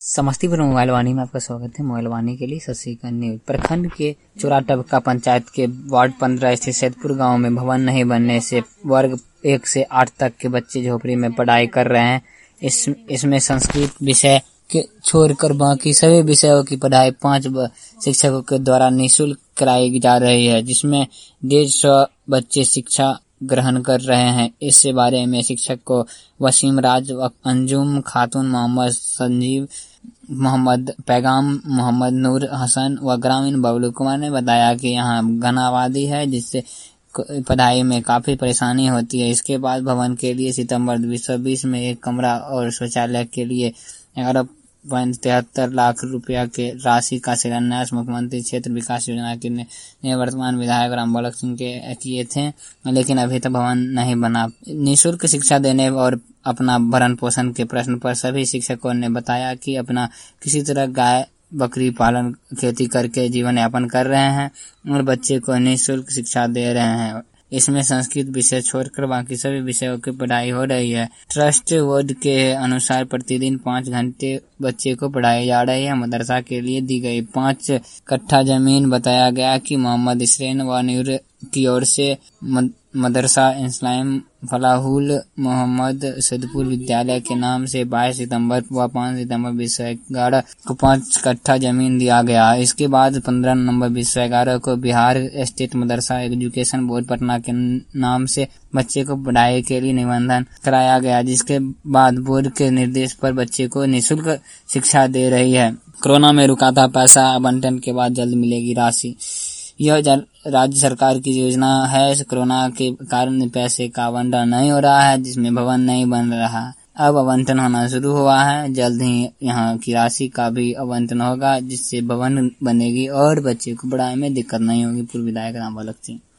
Samastipur mobile वाणी में आपका स्वागत है। मोबाइल वाणी के लिए सत न्यूज। प्रखंड के चोराटबका पंचायत के वार्ड 15 स्थित सैदपुर गांव में भवन नहीं बनने से वर्ग 1 से 8 तक के बच्चे झोपड़ी में पढ़ाई कर रहे हैं। इसमें संस्कृत विषय के छोड़कर बाकी सभी विषयों की पढ़ाई 5 शिक्षकों के द्वारा निःशुल्क कराई जा रही है, जिसमें 150 बच्चे शिक्षा ग्रहण कर रहे हैं। इस बारे में शिक्षक को वसीम राज, अंजुम खातून, मोहम्मद संजीव, मोहम्मद पैगाम, मोहम्मद नूर हसन व ग्रामीण बबलू कुमार ने बताया कि यहाँ घना आबादी है, जिससे पढ़ाई में काफी परेशानी होती है। इसके बाद भवन के लिए सितंबर 2020 में एक कमरा और शौचालय के लिए 11.73 लाख रुपया के राशि का शिलान्यास मुख्यमंत्री क्षेत्र विकास योजना के निवर्तमान विधायक रामबालक सिंह के किए थे, लेकिन अभी तक भवन नहीं बना। निःशुल्क शिक्षा देने और अपना भरण पोषण के प्रश्न पर सभी शिक्षकों ने बताया कि अपना किसी तरह गाय बकरी पालन खेती करके जीवन यापन कर रहे हैं और बच्चे को निःशुल्क शिक्षा दे रहे हैं। इसमें संस्कृत विषय छोड़कर बाकी सभी विषयों की पढ़ाई हो रही है। ट्रस्ट बोर्ड के अनुसार प्रतिदिन 5 घंटे बच्चे को पढ़ाई जा रही है। मदरसा के लिए दी गई 5 कट्ठा जमीन बताया गया कि मोहम्मद इसरैन व नूर की ओर से मदरसा इस्लाम फलाहुल मोहम्मद सैदपुर विद्यालय के नाम से 22 सितंबर व 5 सितंबर 2011 को 5 कट्ठा जमीन दिया गया। इसके बाद 15 नवंबर 2011 को बिहार स्टेट मदरसा एजुकेशन बोर्ड पटना के नाम से बच्चे को पढ़ाई के लिए निबंधन कराया गया, जिसके बाद बोर्ड के निर्देश पर बच्चे को निःशुल्क शिक्षा दे रही है। कोरोना में रुका था पैसा आवंटन के बाद जल्द मिलेगी राशि। यह राज्य सरकार की योजना है। कोरोना के कारण पैसे का आवंटन नहीं हो रहा है, जिसमें भवन नहीं बन रहा। अब आवंटन होना शुरू हुआ है। जल्द ही यहाँ की राशि का भी आवंटन होगा, जिससे भवन बनेगी और बच्चे को पढ़ाई में दिक्कत नहीं होगी। पूर्व विधायक रामबालक सिंह।